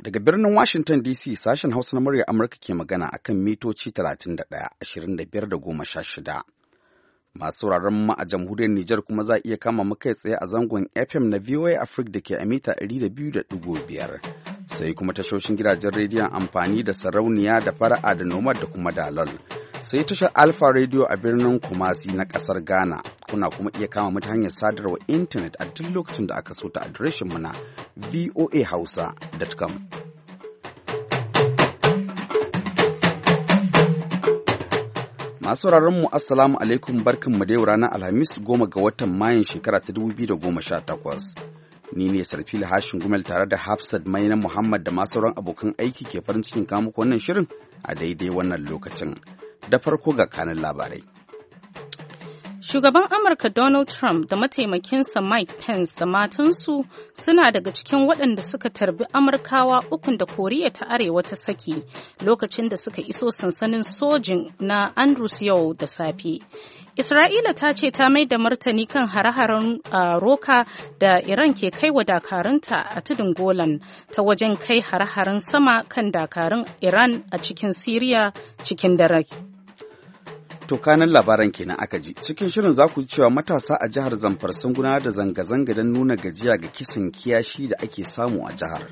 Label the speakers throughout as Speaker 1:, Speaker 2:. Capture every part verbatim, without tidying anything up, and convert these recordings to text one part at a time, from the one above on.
Speaker 1: Daga birnin Washington D C sashen Hausa na murya Amurka ke magana akan mitoci talatin da ɗaya, ashirin da biyar da goma sha shida. Masu sauraron mu a jamhuriyar Nijar kuma za a iya kama mu kai tsaye a zangon F M na V O A Africa da ke a mita ɗari da biyu da ɗigo biyar. Sai kuma tashoshin gidajen rediyon amfani da sarauniya da fara'a da nomad da kuma dalol. Sai tashar Alpha Radio a birnin Kumasi na ƙasar Ghana. Kuna kuma iya kama mu ta hanyar sadarwa intanet a duk lokacin da aka so ta adireshin mu na voa hausa dot com. Masu mu assalamu alaikum barkanmu da yau ranar Alhamis goma ga watan Mayun shekara ta dubu biyu da goma sha takwas. Ni ne Sarfila Hashin Gumel tare da Hafsat Maina Muhammad da masu sauran abokan aiki ke farin cikin kawo muku wannan shirin a daidai wannan lokacin. Da farko ga kanin labarai.
Speaker 2: Shugaban Amurka Donald Trump da mataimakinsa Mike Pence da matansu suna daga cikin waɗanda suka tarbi Amurkawa ukun da Koriya ta Arewa ta saki lokacin da suka iso sansanin sojin na Andrews yau da safe. Isra'ila ta ce ta mai da martani kan hare-haren uh, roka da Iran ke kai wa dakarunta a tudun Golan ta wajen kai hare-haren sama kan dakarun Iran a cikin Siriya cikin dare.
Speaker 1: To kanan labaran kenan aka ji. Cikin shirin za ku ji cewa matasa a jihar Zamfara sun gudanar da zanga-zanga don nuna gajiya ga kisan kiyashi da ake samu a jihar.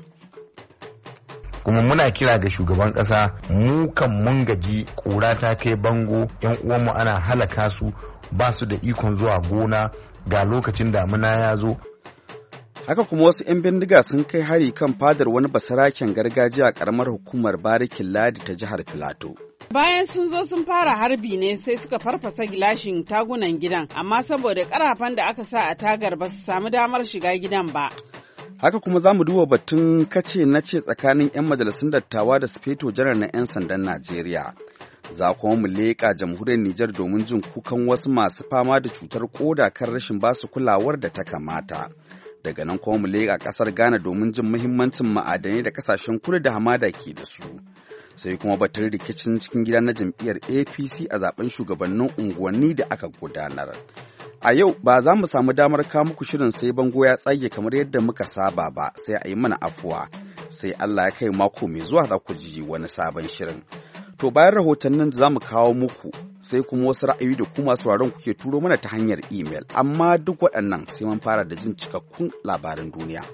Speaker 3: Kuma muna kira ga shugaban ƙasa mu kan mun gaji ƙura ta kai bango, yan uwanmu ana halaka su ba su da ikon zuwa gona ga lokacin damuna ya zo.
Speaker 1: Haka kuma wasu 'yan bindiga sun kai hari kan fadar wani basaraken gargajiya a ƙaramar hukumar Barikin Ladi ta jihar Filato.
Speaker 4: Bayan sun zo sun fara harbi ne sai suka farfasa gilashin tagunan gidan, amma saboda karafan da aka sa a tagar ba su samu damar shiga gidan ba.
Speaker 1: Haka kuma za mu duba batun kace na ce tsakanin 'yan majalisun dattawa da sufeto janar na 'yan sandan Najeriya. Za kuma mu leƙa jamhuriyar Nijar domin jin kukan wasu masu fama da cutar ƙoda kan rashin basu kulawar da ta kamata. Daga nan kuma mu leƙa ƙasar Ghana domin jin muhimmancin ma'adanai da ƙasashen kudu da hamada ke da su. Sai kuma batun rikicin cikin gida na jam'iyyar A P C a zaben shugabannin unguwanni da aka gudanar. A yau ba za mu samu damar kawo muku shirin sai bango ya tsage kamar yadda muka saba ba, sai a yi mana afuwa. Sai Allah ya kai mako mai zuwa za ku ji wani sabon shirin. To bayan rahotannin da za mu kawo muku sai kuma wasu ra'ayi da kuma sauraron kuke turo mana ta hanyar imel, amma duk waɗannan sai mun fara da jin cikakkun labaran duniya.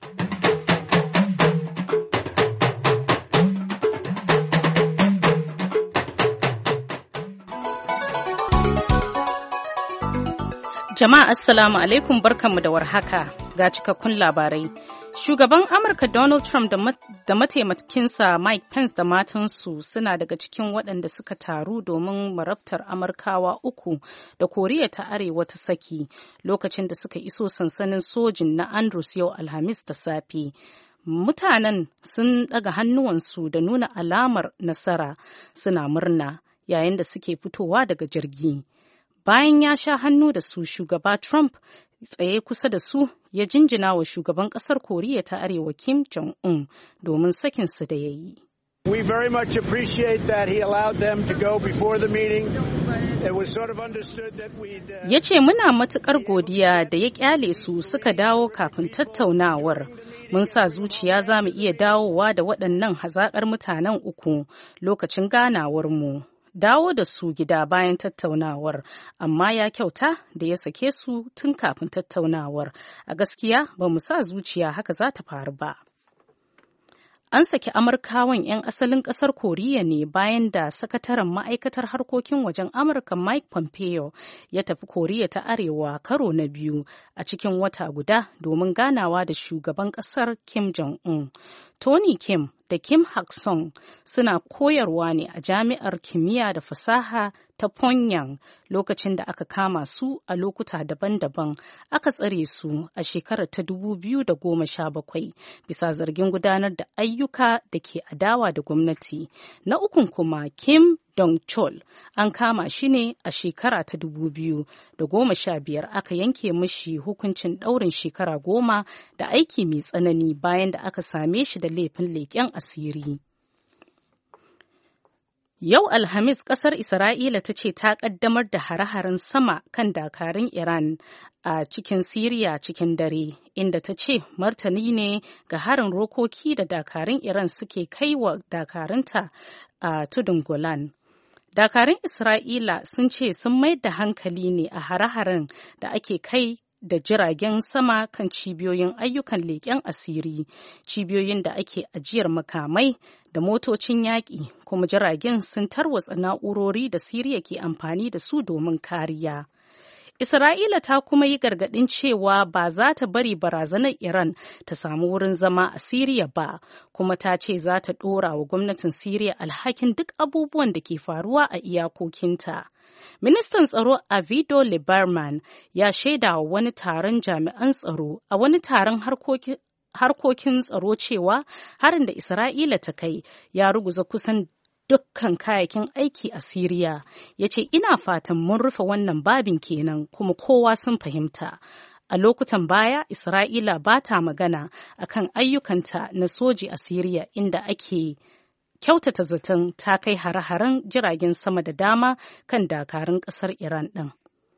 Speaker 2: Jama'a assalamu alaikum barkanmu da warhaka ga cikakkun labarai. Shugaban Amurka Donald Trump da mataimakinsa Mike Pence da matansu suna daga cikin waɗanda suka taru domin marabtar Amurkawa uku da Koriya ta Arewa ta saki lokacin da suka iso sansanin sojin na Andrews yau Alhamis da safe. Mutanen sun ɗaga hannuwansu da nuna alamar nasara suna murna yayin da suke fitowa daga jirgi. Bayan ya sha hannu da su, shugaba Trump tsaye kusa da su ya jinjina wa shugaban ƙasar Koriya ta Arewa Kim Jong-un domin sakinsu da ya yi.
Speaker 5: We very much appreciate that he allowed them to go before the meeting. It was sort of understood that we'd uh,
Speaker 2: Ya ce muna matuƙar godiya da ya ƙyale su suka dawo kafin tattaunawar. Mun sa zuciya za mu iya dawowa da waɗannan hazaƙar mutanen uku lokacin ganawarmu. Dawo da su gida bayan tattaunawar, amma ya kyauta da ya sake su tun kafin tattaunawar. A gaskiya ba mu sa zuciya haka za ta faru ba. An saki Amurkawan 'yan asalin ƙasar Koriya ne bayan da sakataren ma'aikatar harkokin wajen Amurka Mike Pompeo ya tafi Koriya ta Arewa karo na biyu a cikin wata guda domin ganawa da shugaban ƙasar Kim Jong-un. Tony Kim da Kim Hak-song suna koyarwa ne a jami'ar kimiyya da fasaha ta Pyongyang lokacin da aka kama su a lokuta daban-daban aka tsare su a shekarar ta dubu biyu da goma sha bakwai bisa zargin gudanar da ayyuka da ke adawa da gwamnati. Na ukun kuma Kim Dong-chol an kama shi ne a shekara ta dubu biyu da goma sha biyar aka yanke mishi hukuncin ɗaurin shekara goma da aiki mai tsanani bayan da aka same shi da laifin leƙen asiri. Yau Alhamis ƙasar Isra'ila ta ce ta ƙaddamar da hare-haren sama kan dakarun Iran a cikin Siriya cikin dare, inda ta ce martani ne ga harin rokoki da dakarun Iran suke kai wa dakarunta a tudun Golan. Dakarun Isra'ila sun ce sun mayar da hankali ne a hare-haren da ake kai da jiragen sama kan cibiyoyin ayyukan leƙen asiri, cibiyoyin da ake ajiyar makamai da motocin yaƙi, kuma jiragen sun tarwatsa na'urori da Siriya ke amfani da su domin kariya. Isra'ila ta kuma yi gargaɗin cewa ba za ta bari barazanar Iran ta samu wurin zama a Siriya ba, kuma ta ce za ta ɗora wa gwamnatin Siriya alhakin duk abubuwan da ke faruwa a iyakokinta. Ministan tsaro Avigdor Lieberman ya shaida wa wani taron jami'an tsaro a wani taron harkokin harkokin tsaro cewa harin da Isra'ila ta kai ya ruguza kusan dukkan kayakin aiki a Siriya. Ya ce ina fatan mun rufe wannan babin kenan kuma kowa sun fahimta. A lokutan baya, Isra'ila ba ta magana akan ayyukanta na soji a Siriya, inda ake kyautata zaton ta kai hare-haren jiragen sama da dama kan dakarun ƙasar Iran ɗin.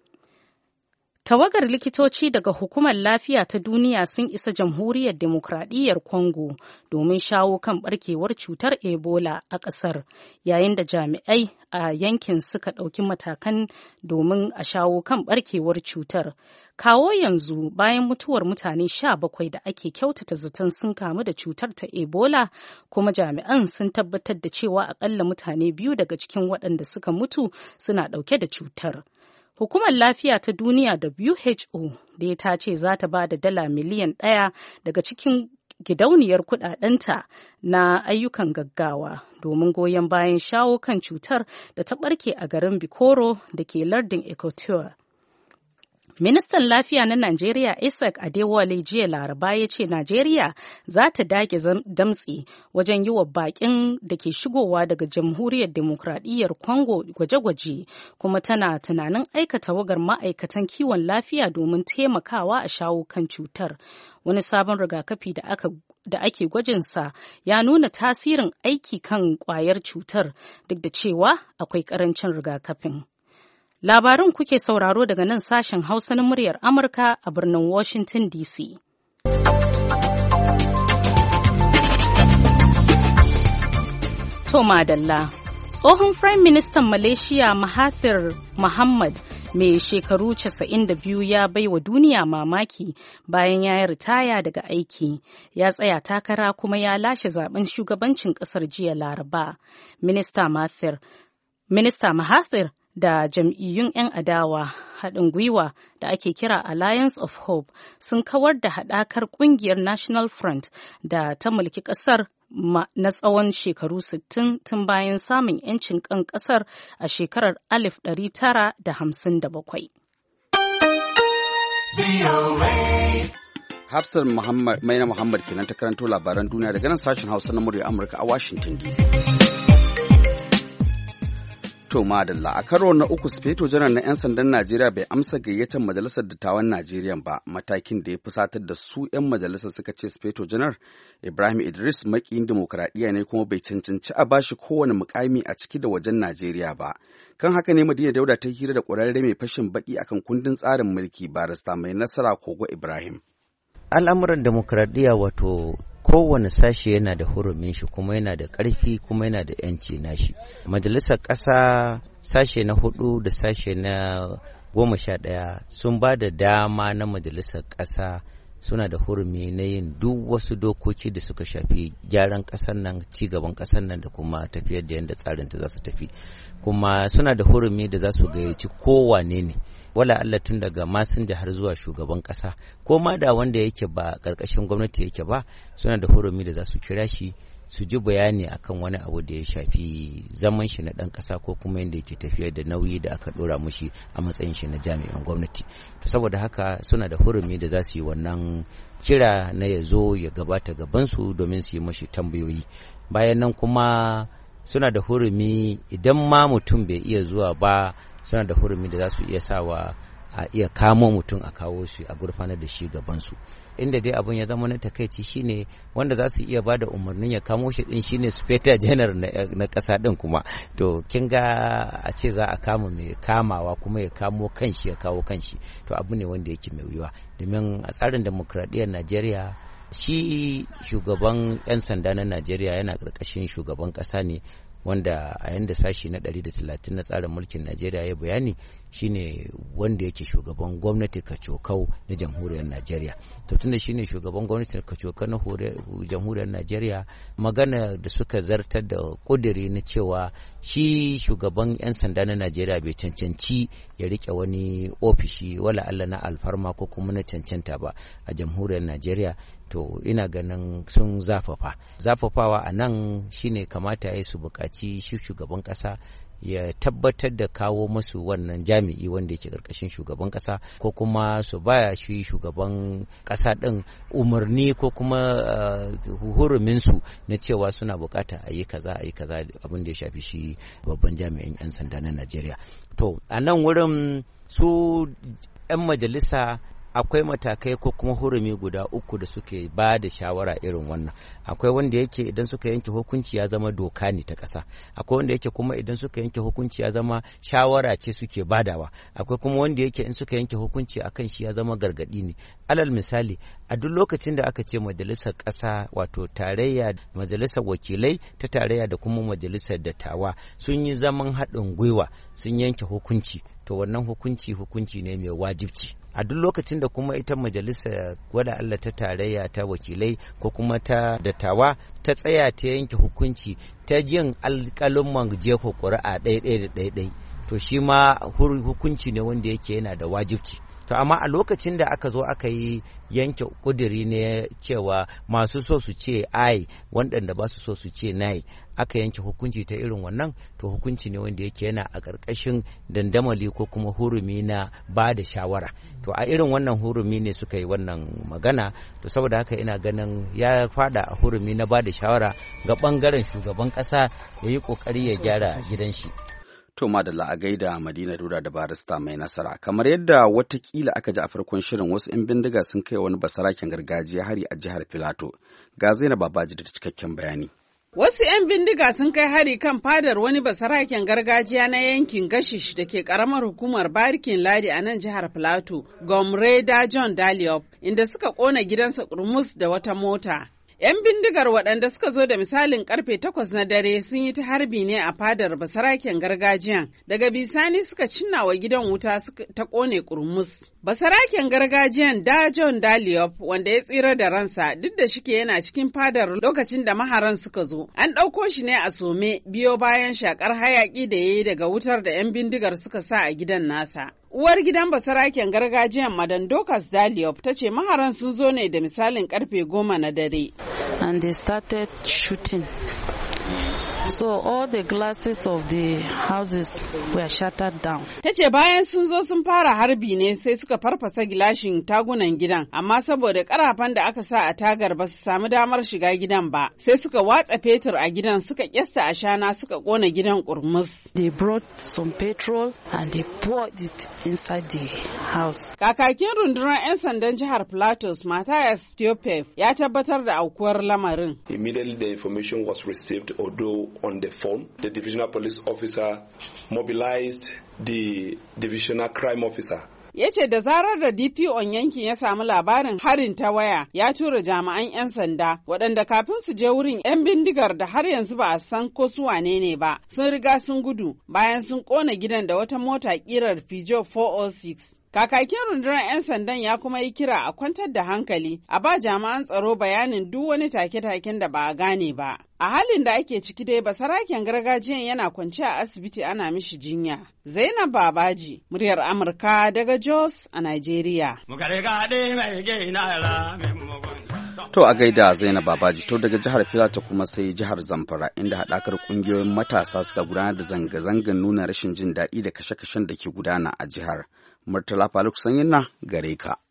Speaker 2: Tawagar likitoci daga Hukumar Lafiya ta Duniya sun isa Jamhuriyar Demokradiyyar Congo domin shawo kan barkewar cutar Ebola a ƙasar, yayin da jami'ai a yankin suka ɗauki matakan domin a shawo kan barkewar cutar. Kawo yanzu, bayan mutuwar mutane sha bakwai da ake kyautata zaton sun kamu da cutar ta Ebola, kuma jami'an sun tabbatar da cewa akalla mutane biyu daga cikin waɗanda suka mutu suna ɗauke da cutar. Hukumar Lafiya ta Duniya W H O da ta ce za ta ba da dala miliyan ɗaya daga cikin gidauniyar kudadenta na ayyukan gaggawa domin goyon bayan shawo kan cutar da ta ɓarke a garin Bikoro da ke lardin Equateur. Ministan Lafiya na Najeriya Isaac Adewale jiya Laraba ya ce Najeriya za ta dage damtse wajen yi wa baƙin da ke shigowa daga Jamhuriyar Demokradiyyar Congo gwaje-gwaje, kuma tana tunanin aika tawagar ma'aikatan kiwon lafiya domin taimakawa a shawo kan cutar. Wani sabon rigakafi da aka da ake gwajinsa ya nuna tasirin aiki kan ƙwayar cutar, duk da cewa akwai ƙarancin rigakafin. Labarin kuke sauraro daga nan sashen Hausa na muryar Amurka a birnin Washington D C. To madalla, tsohon Prime Minister Malaysia Mahathir Mohamad mai shekaru casa'in da biyu ya baiwa duniya mamaki bayan ya yi ritaya daga aiki. Ya tsaya takara kuma ya lashe zaben shugabancin ƙasar jiya Laraba. Minista Mahathir, Minista Mahathir da jam'iyyun 'yan adawa haɗin gwiwa da ake kira Alliance of Hope sun kawar da haɗakar ƙungiyar National Front da ta mulki ƙasar na tsawon shekaru sittin tun bayan samun 'yancin kan ƙasar a shekarar alif ɗari tara da hamsin da bakwai.
Speaker 1: Hafsar Maina Muhammad kenan ta karanto labaran duniya daga nan sashen Hausa na murya Amurka a Washington D C. To madalla, a karo na uku Sufeto Janar na 'yan sandan Najeriya bai amsa gayyatar Majalisar Dattawan Najeriya ba, matakin da ya fusatar da su 'yan majalisar suka ce Sufeto Janar Ibrahim Idris makiyin dimokuraɗiyya ne kuma bai cancanci a bashi kowane mukami a ciki da wajen Najeriya ba. Kan haka ne Madina Dauda ta hira da ƙwararre mai fashin baki akan kundin tsarin mulki barista mai nasara Kogo Ibrahim.
Speaker 6: Al'amuran dimokuraɗiyya wato kowane sashe yana da hurumin shi kuma yana da ƙarfi kuma yana da yanci nashi. Majalisar ƙasa sashe na hudu da sashe na goma sha ɗaya sun ba da dama na majalisar ƙasa suna da hurumi na yin duk wasu dokoki da suka shafi gyaran ƙasar nan, ci gaban ƙasar nan da kuma tafiyar da yadda tsarinta za su tafi. Kuma suna da hurumi da za su gayyaci kowane ne. Wala Allah tun daga masinja har zuwa shugaban kasa ko ma da wanda yake ba karkashin gwamnati yake ba, suna da hurumi da za su kira shi su ji bayani akan wani abu da ya shafi zaman shi na dan kasa ko kuma yadda yake tafiyar da nauyi da aka dora mushi a matsayin shi na jami'an gwamnati. To saboda haka suna da hurumi da za su yi wannan kira na ya zo ya gabata gaban su domin su yi mashi tambayoyi. Bayan nan kuma suna da hurumi idan ma mutum bai iya zuwa ba, suna da hurumi da za su iya sawa a iya kamo mutum a kawo shi a gurfanar da shi gabansu. Inda dai abun ya zama na takaici shine wanda za su iya bada umarnin ya kamo shi din shine Speta Janar na ƙasa din kuma. To kin ga a ce za a kama mai kamawa kuma ya kamo kanshi ya kawo kanshi, to abu ne wanda yake mai wuya, domin a tsarin demokradiyyar Najeriya shi shugaban 'yan sanda na Najeriya yana ƙarƙashin shugaban ƙasa ne, wanda a yanda sashi na ɗari da talatin na tsarin mulkin Najeriya ya bayani shine wanda yake shugaban gwamnati kacokau na jamhuriyar Najeriya. To tunda shine shugaban gwamnati kacokau na jamhuriyar Najeriya, magana da suka zartar da kudiri na cewa shi shugaban 'yan sanda na Najeriya bai cancanci ya rike wani ofishi wala Allah na alfarma ko kuma na cancanta ba a jamhuriyar Najeriya, to ina ganin sun zafafa zafafawa a nan shine kamata ya su buƙaci shi shugaban ƙasa ya tabbatar da kawo musu wannan jami'i wanda yake ƙarƙashin shugaban ƙasa, ko kuma su baya shi shugaban ƙasa ɗin umarni ko kuma uh, huruminsu na cewa suna buƙata a yi kaza a yi kaza abin da ya shafi shi babban jami'in 'yan sanda na Najeriya. To a nan wurin su 'yan majalisa akwai matakai ko kuma hurumi guda uku da suke ba da shawara irin wannan. Akwai wanda yake idan suka yanke hukunci ya zama doka ne ta ƙasa, akwai wanda yake kuma idan suka yanke hukunci ya zama shawara ce suke badawa, akwai kuma wanda yake in suka yanke hukunci akan shi ya zama gargaɗi ne. Alal misali, a duk lokacin da aka ce majalisar ƙasa wato tarayya, majalisar wakilai ta tarayya da kuma majalisar dattawa sun yi zaman haɗin gwiwa sun yanke hukunci, to wannan hukunci hukunci ne mai wajibci. A duk lokacin da kuma ita majalisa wada Allah ta tarayya ta wakilai ko kuma ta dattawa ta tsaya ta yanke hukunci ta jin alƙalumman jefa ƙuri'a ɗaiɗai da ɗaiɗai, to shi ma hukunci ne wanda yake yana da wajibci. To amma a lokacin da aka zo aka yi yanke kudiri ne cewa masu so su ce ai waɗanda ba su so su ce nai, aka yanke hukunci ta irin wannan, to hukunci ne wanda yake yana a ƙarƙashin dandamali ko kuma hurumi na ba da shawara. To a irin wannan hurumi ne suka yi wannan magana, to saboda haka ina ganin ya fada a hurumi na ba da shawara ga ɓangaren shugaban ƙasa ya yi ƙoƙari ya gyara gidan shi.
Speaker 1: To madalla a gaida Madina Dauda da barista mai nasara. Kamar yadda watakila aka ji a farkon shirin, wasu 'yan bindiga sun kai wani basaraken gargajiya hari a jihar Filato. Ga Zainab Babaji da cikakken bayani.
Speaker 4: Wasu 'yan bindiga sun kai hari kan fadar wani basaraken gargajiya na yankin Gashish da ke karamar hukumar Barikin Ladi a nan jihar Filato, Gomreda John Daliop, inda suka kona gidansa kurmus da wata mota. 'Yan bindigar waɗanda suka zo da misalin karfe takwas na dare sun yi ta harbi ne a fadar basaraken gargajiyan. Daga bisani suka cinna wa gidan wuta ta ƙone kurmus. Basaraken gargajiyan da John Daliop, wanda ya tsira da ransa duk da shike yana cikin fadar lokacin da maharan suka zo, an ɗauko shi ne a some biyo bayan shakar hayaƙi da ya yi daga wutar da 'yan bindigar suka sa a gidan nasa. Uwar gidan basaraken gargajiyan Madan Dokas Daliop ta ce maharan sun zo ne da misalin karfe goma na dare.
Speaker 7: And they started shooting. So all the glasses of the houses were shattered down.
Speaker 4: Ta ce bayan sun zo sun fara harbi ne sai suka farfasa gilashin tagunan gidan, amma saboda karafan da aka sa a tagar ba su samu damar shiga gidan ba, sai suka watsa fetur a gidan suka kyasta ashana suka kona gidan kurmus.
Speaker 7: They brought some petrol and they poured it inside the house.
Speaker 4: Kakakin rundunar 'yan sandan jihar Plateau, Matthias Theopef, ya tabbatar da aukuwar lamarin.
Speaker 8: Immediately the information was received, although on the phone, the divisional police officer mobilized the divisional crime officer.
Speaker 4: Ya ce da zarar da D P O yankin ya samu labarin harin ta waya, ya tura jami'an 'yan sanda waɗanda kafin su je wurin 'yan bindigar da har yanzu ba a san ko su wane ne ba sun riga sun gudu bayan sun ƙona gidan da wata mota ƙirar Peugeot four oh six. Kakakin rundunar 'yan sandan ya kuma yi kira a kwantar da hankali a ba jami'an tsaro bayanin duk wani take-taken da ba a gane ba. A halin da ake ciki dai basaraken gargajiyan yana kwance a asibiti ana mishi jinya. Zainab Babaji, muryar Amurka daga Jos a Najeriya.
Speaker 1: To a gaida Zainab Babaji, to daga jihar Filato kuma sai jihar Zamfara, inda haɗakar ƙungiyoyin matasa suka gudanar da zanga-zangar nuna rashin jin daɗi da kashe-kashen da ke gudana a jihar. Murtala Faruk Sanyin na gare ka.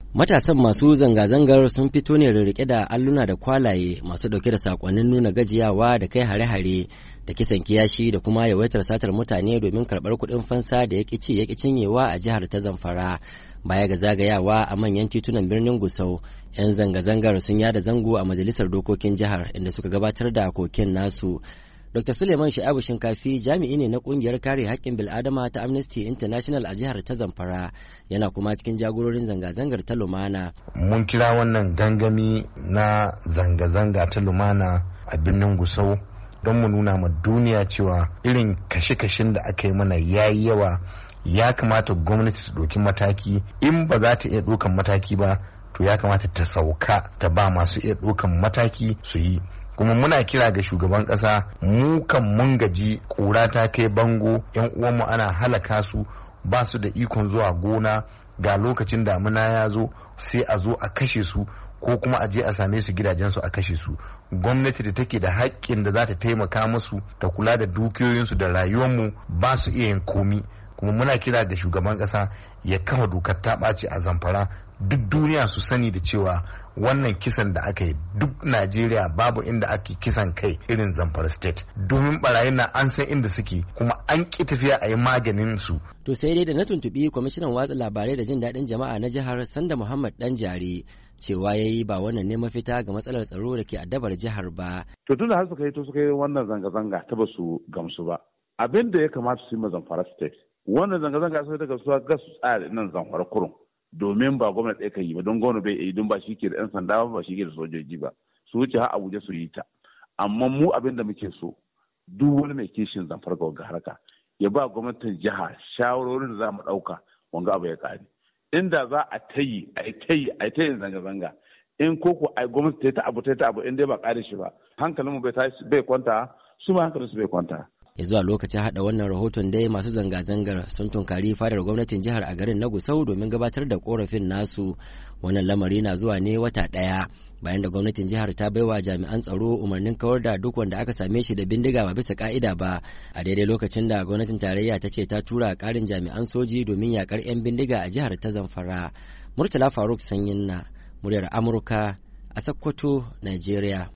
Speaker 9: Matasan masu zanga-zangar sun fito ne rike da alluna da kwalaye masu dauke da sakonnin nuna gajiyawa da kai hare-hare da kisan kiyashi da kuma yawaitar satar mutane domin karɓar kuɗin fansa da ya ci ya cinyewa a jihar ta Zamfara. Baya ga zagayawa a manyan titunan birnin Gusau, 'yan zanga-zangar sun yada zango a majalisar dokokin jihar inda suka gabatar da koken nasu. Doctor Suleiman Sha'abu Shinkafi jami'i ne na kungiyar kare haƙƙin bil'adama ta Amnesty International a jihar ta Zamfara, yana kuma cikin jagororin zanga-zangar ta lumana.
Speaker 3: Mun kira wannan gangami na zanga-zanga ta lumana a birnin Gusau don mu nuna ma duniya cewa irin kashe-kashen da aka yi mana yayi yawa, ya kamata gwamnati su ɗauki mataki. In ba za ta iya ɗaukan mataki ba, to ya kamata ta sauka ta ba masu iya ɗaukan mataki su yi. Kuma muna kira ga shugaban kasa, mu kan mun gaji, kura ta kai bango, yan uwanmu ana halaka su, ba su da ikon zuwa gona, ga lokacin damuna ya zo sai a zo a kashe su ko kuma a je a same su gidajensu a kashe su. Gwamnati da take da haƙƙin da za ta taimaka musu ta kula da dukiyoyinsu da rayuwarmu ba su iya yin komi. Kuma muna kira da shugaban kasa ya kafa dokar ta ɓaci a Zamfara, duk duniya su sani da cewa wannan kisan da aka yi duk Najeriya babu inda ake kisan kai irin Zamfara state, domin barayin na an san inda suke kuma an ki tafiya a yi maganin su.
Speaker 9: To sai dai da na tuntuɓi kwamishinan watsa labarai da jin daɗin jama'a na jihar Sanda Muhammad Danjare, cewa ya yi ba wannan ne mafita ga matsalar tsaro da ke addabar jihar ba.
Speaker 10: To tun da har suka yi to suka yi wannan zanga-zanga ta ba su gamsu ba. Abin da ya kamata su yi ma Zamfara state, wannan zanga-zanga sai daga su ga su tsaya nan Zamfara kurum. Domin ba gwamnati ɗaya kan yi ba, don gwamnati bai yi, don ba shi ke da 'yan sanda ba, ba shi ke da sojoji ba, su wuce har Abuja su yi ta. Amma mu abin da muke so, duk wani mai kishin Zamfara ga wanga harka ya ba gwamnatin jiha shawarorin da za mu ɗauka wanga abu ya ƙare. Inda za a ta yi a ta yi a ta yin zanga-zanga, in koko a gwamnati ta yi ta abu ta yi ta abu in dai ba ƙare shi ba, hankalinmu bai kwanta, su ma hankalinsu bai kwanta.
Speaker 9: Ya zuwa lokacin hada wannan rahoton dai masu zanga-zangar sun tunkari fadar gwamnatin jihar a garin na Gusau domin gabatar da korafin nasu. Wannan lamari na zuwa ne wata ɗaya bayan da gwamnatin jihar ta baiwa jami'an tsaro umarnin kawar da duk wanda aka same shi da bindiga ba bisa ka'ida ba, a daidai lokacin da gwamnatin tarayya ta ce ta tura karin jami'an soji domin yakar 'yan bindiga a jihar ta Zamfara. Murtala Faruk Sanyin na muryar Amurka a Sokoto, Nigeria.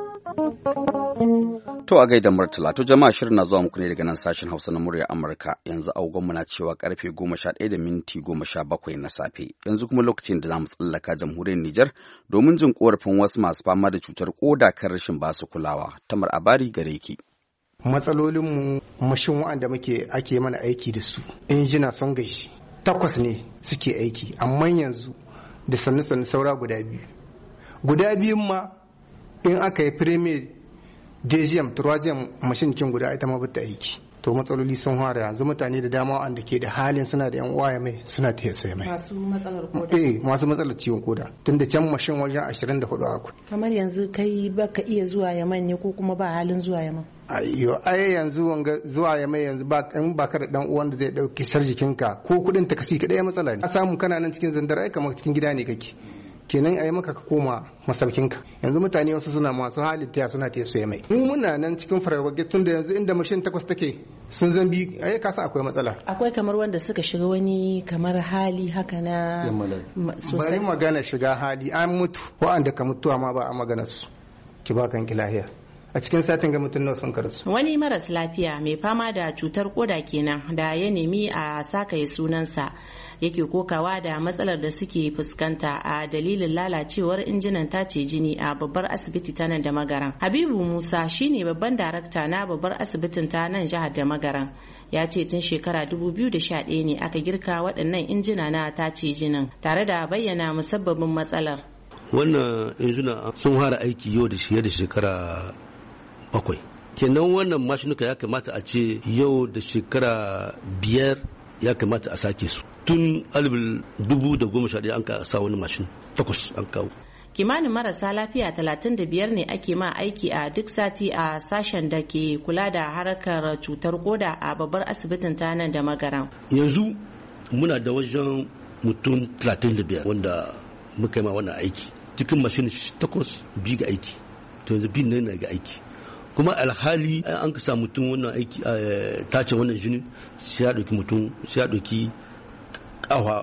Speaker 1: To a gaida Murtala, to jama'a shirin na zuwa muku ne daga nan sashen Hausa na murya Amurka. Yanzu agogonmu na cewa karfe goma sha ɗaya da minti goma sha bakwai na safe. Yanzu kuma lokacin da za mu tsallaka jamhuriyar Nijar domin jin korafin wasu masu fama da cutar koda kan rashin basu kulawa. Tamar Abari gare ki.
Speaker 11: Matsalolinmu mashin wa'anda muke ake mana aiki da su. Injina sun gashi. Takwas ne suke aiki, amma yanzu da sannu-sannu saura guda biyu. Guda biyun ma in aka yi premier Dezem, Troisième mashin kin guda ita ma bata aiki. To matsaloli sun fara yanzu, mutane da dama wanda ke da halin suna da yan uwaye mai suna ta sai mai.
Speaker 12: Masu matsalar koda.
Speaker 11: Eh, masu matsalar ciwon koda. Tunda can mashin wajen ashirin da hudu akwai.
Speaker 12: Kamar yanzu kai baka iya zuwa Yaman ne ko kuma ba halin zuwa Yaman?
Speaker 11: Ayyo, ai yanzu wanga zuwa Yaman yanzu ba in ba ka da dan uwan da zai dauki sarjikinka ko kudin takasi kadai matsala ne. A samu kana nan cikin zandar ai kamar cikin gida ne kake. Kenan a yi maka ka koma masaukinka. Yanzu mutane wasu suna masu halin taya suna taya su mai. Mu muna nan cikin faragwage tun da yanzu inda mashin takwas take sun zambi ai ka san akwai matsala.
Speaker 12: Akwai kamar wanda suka shiga wani kamar hali haka na
Speaker 11: sosai. Bari magana shiga hali, an mutu wa'anda ka mutuwa ma ba a magana su. Ki ba kan ki lahiya. A cikin satin ga mutum nawa sun karasu.
Speaker 12: Wani maras lafiya mai fama da cutar koda kenan da ya nemi a sakaye sunansa yake kokawa da matsalar da suke fuskanta a dalilin lalacewar injinan tace jini a babbar asibiti ta nan da Magaran. Habibu Musa shine babban darakta na babbar asibitin ta nan jihar da Magaran. Ya ce tun shekara dubu biyu da sha ɗaya ne aka girka waɗannan injina na tace jinin tare da bayyana musabbabin matsalar.
Speaker 13: Wannan injina sun fara aiki yau da shi da shekara bakwai, kenan wannan mashinuka ya kamata a ce yau da shekara biyar ya kamata a sake su. Tun alif dubu da goma sha ɗaya an ka sa wani mashin takwas an kawo.
Speaker 12: Kimanin marasa lafiya talatin da biyar ne ake ma aiki a duk sati a sashen da ke kula da harkar cutar koda a babbar asibitin ta nan da Magaran.
Speaker 13: Yanzu muna da wajen mutum talatin da biyar wanda muka yi ma wannan aiki, cikin mashin takwas biyu ga aiki, to yanzu biyu ne na ga aiki. Kuma alhali an ka sa mutum wannan aiki tace wannan jinin sai ya ɗauki mutum sai ya ɗauki ƙawa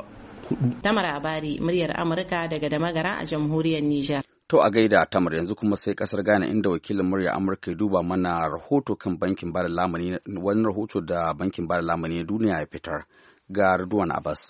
Speaker 13: hudu.
Speaker 12: Tamar Abari, muryar Amurka daga Damagara a jamhuriyar Nijar.
Speaker 1: To a gaida Tamar, yanzu kuma sai kasar Ghana inda wakilin murya Amurka ya duba mana rahoto kan bankin bada lamuni, wani rahoto da bankin bada lamuni na duniya ya fitar. Ga Ridwan Abbas.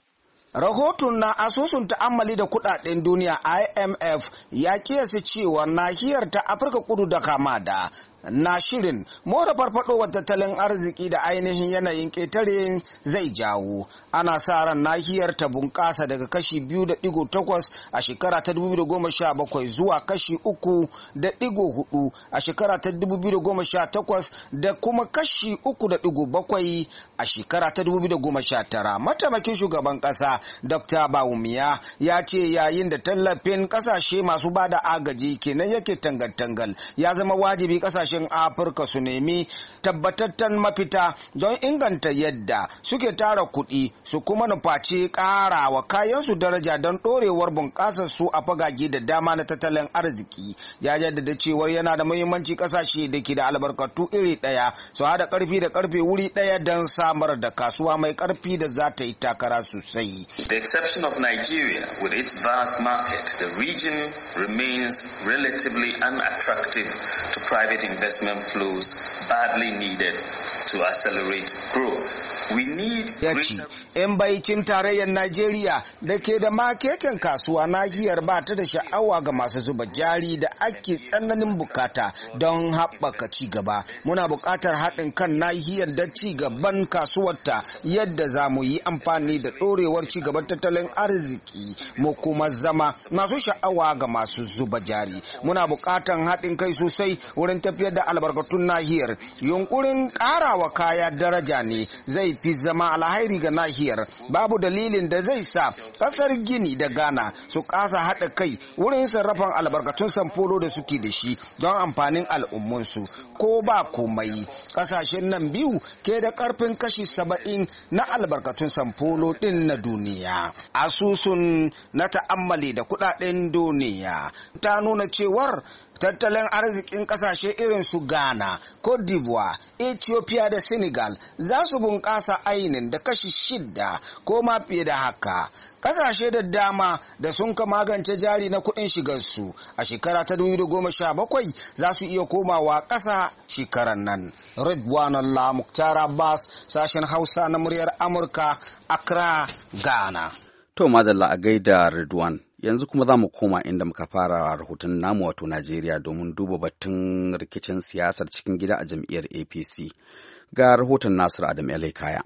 Speaker 14: Rahoton na asusun ta'ammali da kudaden duniya I M F ya kiyasi cewa nahiyar ta Afirka kudu da Hamada na shirin more farfadowar tattalin arziki da ainihin yanayin ƙetare zai jawo. Ana sa ran nahiyar ta bunƙasa daga kashi biyu da ɗigo takwas a shekara ta dubu biyu da goma sha bakwai zuwa kashi uku da ɗigo hudu a shekara ta dubu biyu da goma sha takwas da kuma kashi uku da ɗigo bakwai a shekara ta dubu biyu da goma sha tara. Mataimakin shugaban ƙasa Doctor Bawumia ya ce yayin da tallafin ƙasashe masu bada agaji kenan yake tangal-tangal, ya zama wajibi ƙasashe Afirka su nemi tabbatattan mafita don inganta yadda suke tara kuɗi su kuma nufaci ƙarawa kayansu daraja don ɗorewar bunƙasar su a fagage da dama na tattalin arziki. Ya jaddada cewar yana da muhimmanci ƙasashe da ke da albarkatu iri ɗaya su haɗa ƙarfi da ƙarfe wuri ɗaya don samar da kasuwa mai ƙarfi da za ta yi takara sosai.
Speaker 15: The exception of Nigeria with its vast market, the region remains relatively unattractive to private investment. Investment flows badly needed to accelerate growth. We need
Speaker 14: ya ce, ‘yan baicin tarayyar Najeriya da ke da makeken kasuwa nahiyar ba ta da sha'awa ga masu zuba jari da ake tsananin bukata don haɓaka cigaba. Muna buƙatar haɗin kan nahiyar da cigaban kasuwarta yadda za mu yi amfani da ɗorewar cigaban tattalin arziki mu kuma zama masu sha'awa ga masu zuba jari. Muna buƙatar haɗin kai sosai wurin tafiyar da albarkatun nahiyar. Yunkurin ƙarawa kaya daraja ne zai fi zama alhairi ga nahiyar. Babu dalilin da zai sa kasar Gini da Ghana su kasa haɗa kai wurin sarrafan albarkatun samfolo da suke da shi don amfanin al'ummunsu. Ko ba komai, kasashen nan biyu ke da karfin kashi saba'in na albarkatun samfolo din na duniya. Asusun na ta'ammali da kudaden duniya ta nuna cewar tattalin arzikin kasashe irin su Ghana, Cote d'Ivoire, Ethiopia da Senegal za su bunƙasa ainin da kashi shida ko ma fiye da haka. Kasashe da dama da sun ka magance jari na kuɗin shigarsu a shekara ta dubu da goma sha bakwai za su iya komawa ƙasa shekaran nan. Ridwan Allah Muktar Abbas, sashen Hausa na muryar Amurka, Accra, Ghana.
Speaker 1: To madalla a gaida Ridwan. Yanzu kuma za mu koma inda muka fara rahoton namu wato Najeriya domin duba batun rikicin siyasar cikin gida a jam'iyyar A P C. Ga rahoton Nasir Adam Kaya.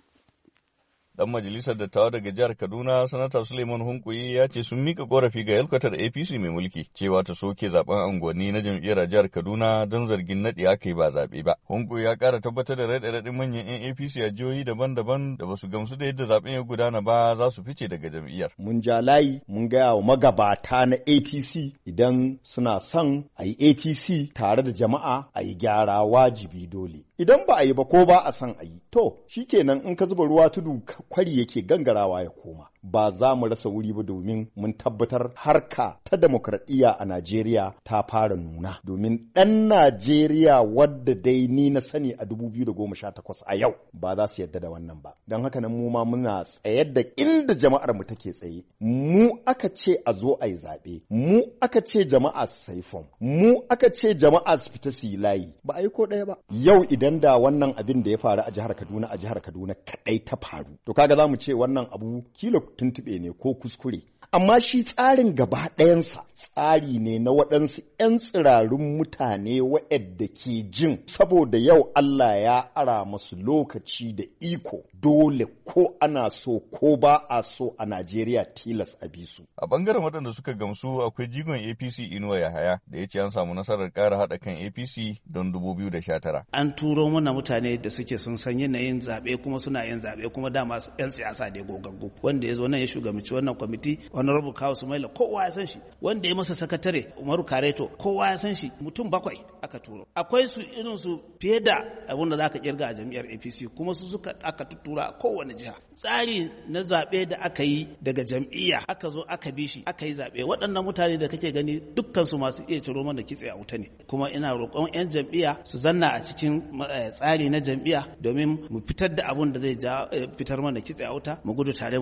Speaker 16: Dan majalisar dattawa daga jihar Kaduna, Sanata Suleiman Hunkuyi ya ce sun mika korafi ga yalkwatar A P C mai mulki cewa ta soke zaben unguwanni na jam'iyyar jihar Kaduna don zargin naɗi aka yi ba zaɓe ba. Hunkuyi ya ƙara tabbatar da raɗe-raɗin manyan 'yan A P C a jihohi daban-daban da basu gamsu da yadda zaben ya gudana ba za su fice daga jam'iyyar.
Speaker 17: Mun ja layi mun gaya wa magabata na A P C idan suna son a yi A P C tare da jama'a a yi gyara wajibi dole. Idan ba a yi ba ko ba a son a yi, to shikenan in ka zuba ruwa tudu kwari yake gangarawa ya koma. Ba za mu rasa wuri ba domin mun tabbatar harka ta demokradiyya a Najeriya ta fara nuna. Domin ɗan Najeriya wadda dai ni na sani a dubu biyu da goma sha takwas a yau ba za su yadda da wannan ba. Don haka nan mu ma muna tsayar da inda jama'ar mu take tsaye. Mu aka ce a zo a yi zaɓe. Mu aka ce jama'a su sayi fom. Mu aka ce jama'a su fita su yi layi. Ba a yi ko ɗaya ba. Yau idan da wannan abin da ya faru a jihar Kaduna a jihar Kaduna kaɗai ta faru. To kaga za mu ce wannan abu kila tuntuɓe ne ko kuskure. Amma shi tsarin gaba ɗayansa tsari ne na waɗansu 'yan tsirarun mutane waɗanda ke jin saboda yau Allah ya ara masu lokaci da iko dole ko ana so ko ba a so a Najeriya tilas a bi su.
Speaker 16: A bangaren waɗanda suka gamsu akwai jigon A P C Inuwa Yahaya da ya ce an samu nasarar ƙara haɗa kan A P C don dubu biyu da sha tara.
Speaker 18: An turo mana mutane da suke sun san yanayin zaɓe kuma suna yin zaɓe kuma dama 'yan siyasa da gogaggu wanda ya zo nan ya shugabanci wannan kwamiti honorable Kawu Sumaila kowa ya san shi wanda ya masa sakatare Umaru Kareto kowa ya san shi mutum bakwai aka turo akwai su irin su fiye da abin da zaka kirga a jami'ar A P C kuma su suka aka tuttura a kowane jiha tsari na zabe da aka yi daga jam'iyya aka zo aka bi shi aka yi zabe waɗannan mutane da kake gani dukkan su masu iya ciro mana kitse a wuta ne kuma ina roƙon 'yan jam'iyya su zanna a cikin tsari na jam'iyya domin mu fitar da abin da zai fitar mana kitse a wuta mu gudu tare mu tsere tare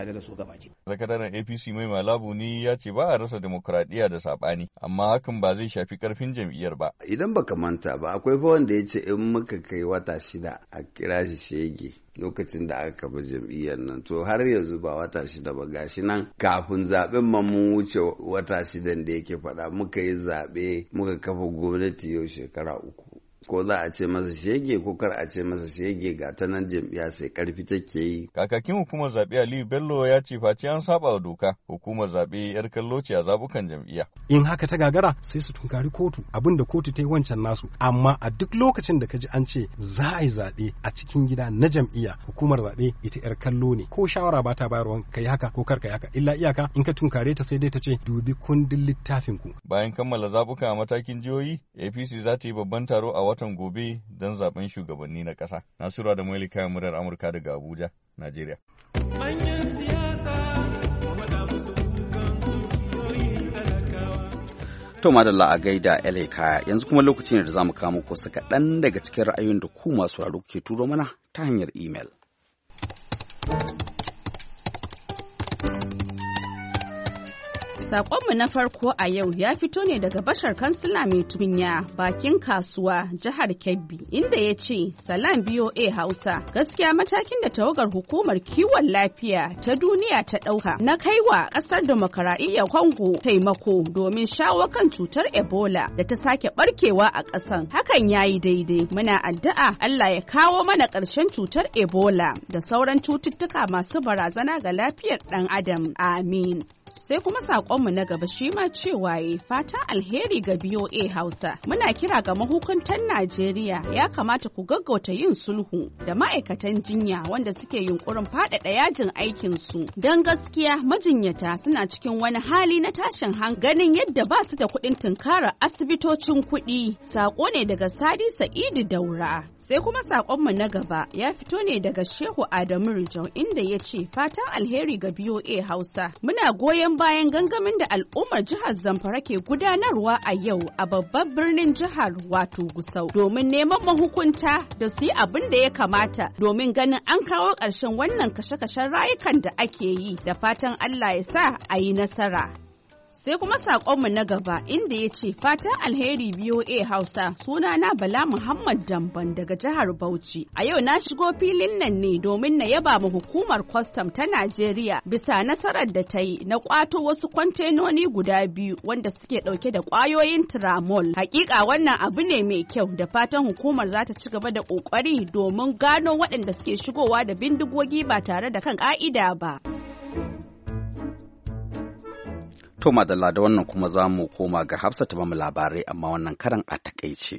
Speaker 18: tare da su gabaki.
Speaker 16: Sakataren A P C mai malabu ni ya ce ba a rasa demokradiyya da sabani, amma hakan ba zai shafi karfin jam'iyyar ba.
Speaker 19: Idan baka manta ba akwai fa wanda ya ce in muka kai wata shida a kira shi shege lokacin da aka kafa jam'iyyar nan, to har yanzu ba wata shida ba, gashi nan kafin zaben ma mun wuce wata shidan da yake faɗa, muka yi zaɓe muka kafa gwamnati yau shekara uku. Ko za a ce masa shege ko kar a ce masa shege, ga ta nan jam'iyya sai karfi take yi.
Speaker 16: Kakakin hukumar zaɓe Aliyu Bello ya ce face an saba wa doka, hukumar zaɓe yar kallo ce a zabukan jam'iyya.
Speaker 20: In haka ta gagara sai su tunkari kotu, abin da kotu ta yi wancan nasu, amma a duk lokacin da ka ji an ce za a yi zaɓe a cikin gida na jam'iyya, hukumar zaɓe ita yar kallo ne, ko shawara ba ta bayarwa ka yi haka ko kar ka yi haka, illa iyaka in ka tunkare ta sai dai ta ce dubi kundin littafin ku.
Speaker 16: Bayan kammala zabuka a matakin jihohi, A P C za ta yi babban taro a watan gobe don zaben shugabanni na ƙasa. Nasiru da Malika murar Amurka daga Abuja, Najeriya.
Speaker 1: To madalla a gaida L Kaya, yanzu kuma lokaci ne da za mu kawo muku wasu kaɗan daga cikin ra'ayoyin da ku masu sauraro ke turo mana ta hanyar imel.
Speaker 21: Sakonmu na farko a yau ya fito ne daga Bashar Kansila mai tukunya bakin kasuwa jihar Kebbi, inda ya ce salam B O A Hausa, gaskiya matakin da tawagar hukumar kiwon lafiya ta duniya ta ɗauka na kaiwa ƙasar demokaradiyyar Congo taimako domin shawo kan cutar Ebola da ta sake barkewa a ƙasan, hakan ya yi daidai. Muna addu'a Allah ya kawo mana ƙarshen cutar Ebola da sauran cututtuka masu barazana ga lafiyar ɗan adam. Amin. Sai kuma saƙonmu na gaba shi ma cewa ya fatan alheri ga B O A Hausa. Muna kira ga mahukuntan Najeriya ya kamata ku gaggauta yin sulhu da ma'aikatan jinya wanda suke yunkurin faɗaɗa yajin aikinsu. Don gaskiya majinyata suna cikin wani hali na tashin hankali ganin yadda ba su da kuɗin tunkarar asibitocin kuɗi. Saƙo ne daga Sadi Sa'idu Daura. Sai kuma saƙonmu na gaba ya fito ne daga Shehu Adamu Rijau inda ya ce fatan alheri ga B O A Hausa. Muna goyon bayan gangamin da al'ummar jihar Zamfara ke gudanarwa a yau a babban birnin jihar wato Gusau domin neman mahukunta da su yi abin da ya kamata domin ganin an kawo ƙarshen wannan kashe-kashen rayukan da ake yi, da fatan Allah ya sa a yi nasara. Sai kuma saƙonmu na gaba inda ya ce fatan alheri B O A Hausa, sunana Bala Muhammad Damban daga jihar Bauchi. A yau na shigo filin nan ne domin na yaba ma hukumar kwastam ta Najeriya bisa nasarar da ta yi na kwato wasu kwantenoni guda biyu wanda suke ɗauke da ƙwayoyin tramol. Hakika wannan abu ne mai kyau, da fatan hukumar za ta ci gaba da ƙoƙari domin gano waɗanda suke shigowa da bindigogi ba tare da kan ƙa'ida ba.
Speaker 1: To madalla da wannan kuma za mu koma ga Hafsa ta bamu labarai amma wannan karan a takaice.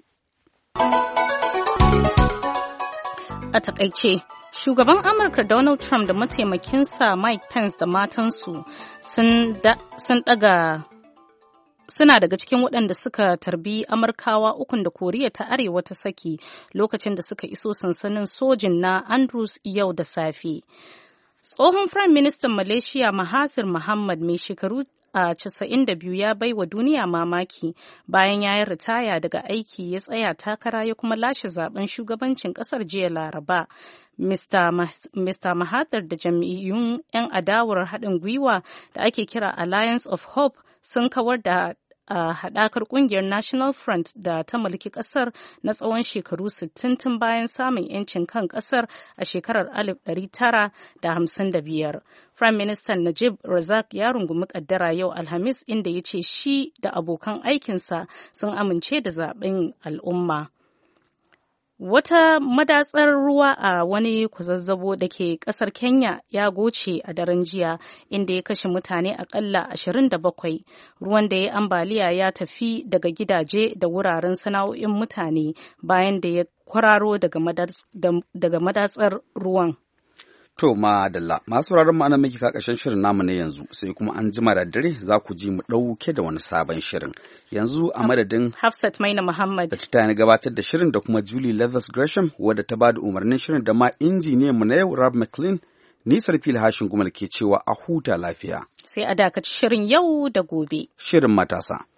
Speaker 2: A takaice, shugaban Amurka Donald Trump da mataimakinsa Mike Pence da matansu sun daga suna daga cikin waɗanda suka tarbi Amurkawa ukun da Koriya ta Arewa ta saki lokacin da suka iso sansanin sojin na Andrews yau da safe. Tsohon Firayim Ministan Malaysia Mahathir Mohamad mai shekaru a casa'in da biyu ya bai wa duniya mamaki bayan ya yi ritaya daga aiki ya tsaya takara ya kuma lashe zaben shugabancin kasar jiya Laraba. Mister Mahathir da jam'iyyun 'yan adawar haɗin gwiwa da ake kira Alliance of Hope sun kawar da a haɗakar ƙungiyar National Front da ta mulki ƙasar na tsawon shekaru sittin tun bayan samun 'yancin kan ƙasar a shekarar alif ɗari tara da hamsin da biyar. Prime Minister Najib Razak ya rungumi ƙaddara yau Alhamis inda ya ce shi da abokan aikinsa sun amince da zaɓen al'umma. Wata madatsar ruwa a wani kwazazzabo da ke kasar Kenya ya goce a daren jiya inda ya kashe mutane akalla ashirin da bakwai. Ruwan da ya ambaliya ya tafi daga gidaje da wuraren sana'o'in mutane bayan da ya kwararo daga madatsar ruwan.
Speaker 1: To madalla masu sauraron ma'ana miki ka ƙarshen shirin namu na yanzu, sai kuma an jima da dare za ku ji mu ɗauke da wani sabon shirin. Yanzu a madadin
Speaker 2: Hafsat Maina Muhammad
Speaker 1: da ta tayani gabatar da shirin da kuma Julie Leathers Gresham wadda ta bada umarnin shirin da ma injiniyan mu na yau Rob McLean, ni Sarfil Hashin Gumal ke cewa a huta lafiya.
Speaker 2: Sai a dakaci shirin yau da gobe.
Speaker 1: Shirin matasa.